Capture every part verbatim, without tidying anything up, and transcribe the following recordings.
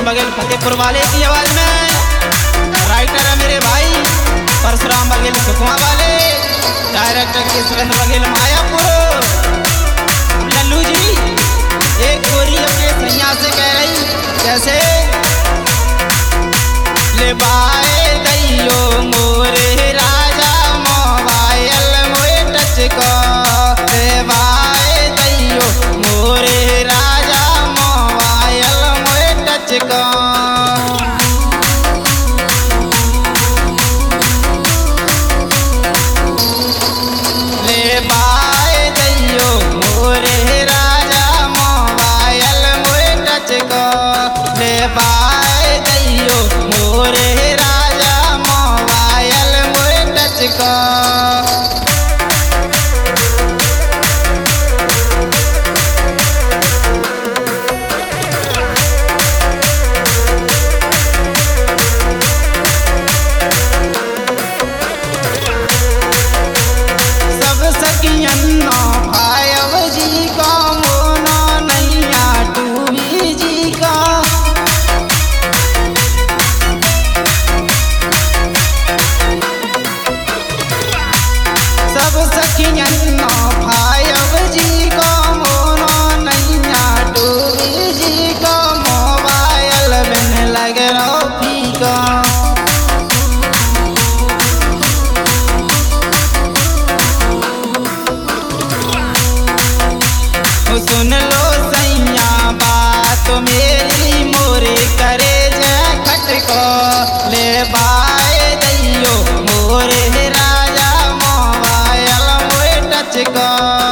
बघेल फतेहपुर वाले की आवाज में। राइटर है मेरे भाई परशुराम बघेल सुकमा वाले। डायरेक्टर के सुरेंद्र बघेल मायापुर। लल्लू जी एक गोरी अपने सैया से कह रही कैसे, ले बाए दैयो मोरे राजा मोबाइल मोए टच को, ले बाए दैयो मोरे राजा मोबाइल मोए टच को। ले बाए दैयो मोरे राजा मोबाइल मोए टच को, ले बाए दैयो मोरे राजा मोबाइल मोए टच को। सब सखियन भायव जी का मोना नैया डूबी जी का। सब सखियन भायव जी को मोनो नैया डूबी जी को, मोबाइल बिन लग रहो फीका। सुन लो सैया बात मेरी मोरे करे जय खटको, ले बाए दैयो मोरे राजा मोबाइल मोए टच को।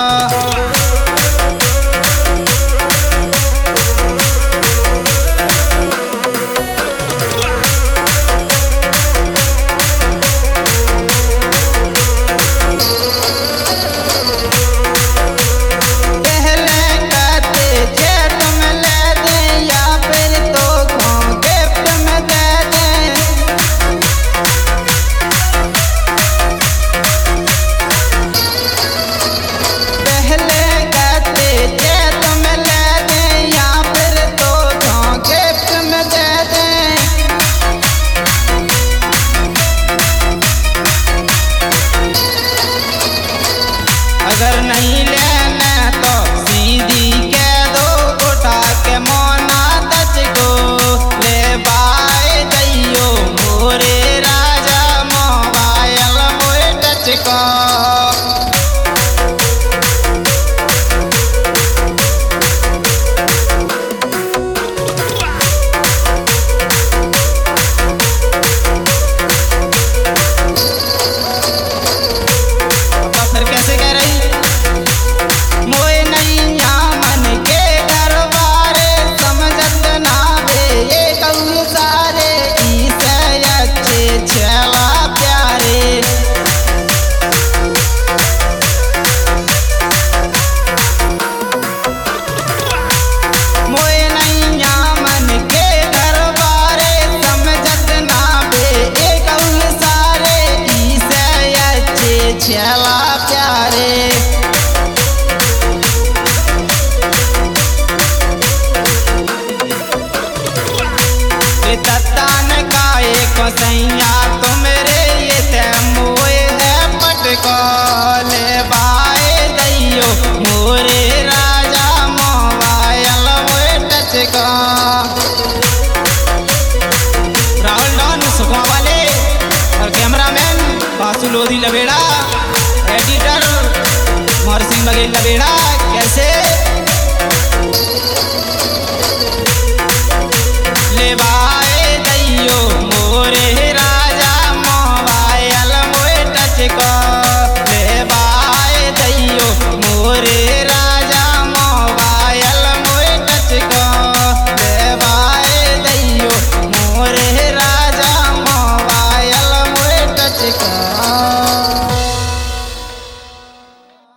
अगर नहीं लेना तो सीधी कह दो उठा के मोना टच को, ले बाए दैयो मोरे राजा मोबाइल मोए टच को। फिर कैसे कह रही, मोए नैया मन के दरबारे समझत ना बे ये कहूँ सारे, इसे अच्छे छला प्यारे। मोए नैया मन के दरबारे समझत ना बे ये कहूँ सारे, इसे अच्छे छला प्यारे। तत्तान का एक सैया तो मेरे ये ते मोए है पटको, ले बाए दैयो मोरे राजा मोबाइल मोए टच को। राहुल डॉन सुखमा वाले और कैमरामैन बासु लोधी लबेड़ा, एडिटर मोहर सिंह बघेल लबेड़ा।